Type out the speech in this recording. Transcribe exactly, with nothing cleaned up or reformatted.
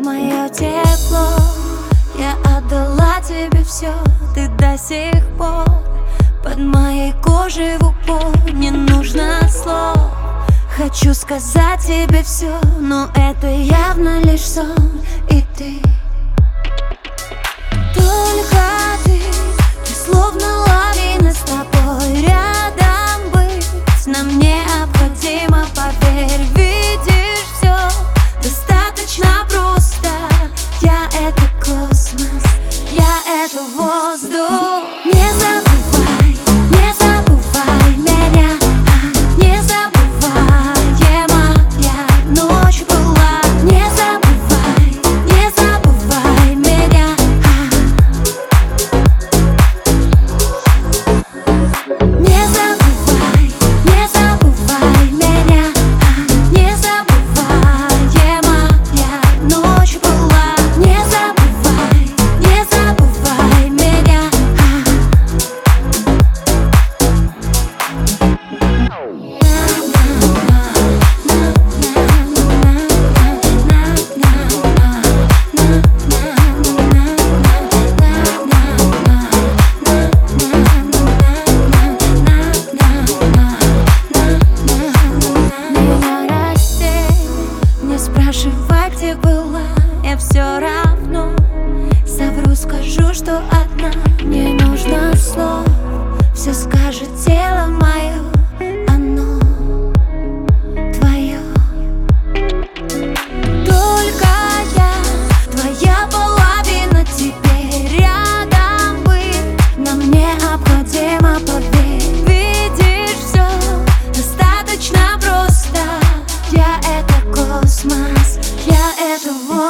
Мое тепло, я отдала тебе все, ты до сих пор под моей кожей в упор. Не нужно слов, хочу сказать тебе все, но это явно лишь сон. И ты, только ты, ты словно лавина, с тобой рядом быть нам необходимо, поверь, видишь все достаточно просто. Я это космос, я это воздух. Не забывай, не забывай меня, а, не забывай, моя ночь была. Не забывай, не забывай меня, а. Не забывай, не забывай меня, а, не забывай, моя ночь была. Не забывай, не забывай меня, не спрашивай, где была, я все равно совру, скажу, что одна. Не нужно слов, все скажет тело мое, оно твое. Только я, твоя половина, теперь рядом быть нам необходимо, поверь, видишь все достаточно просто. Я это космос, я это воздух.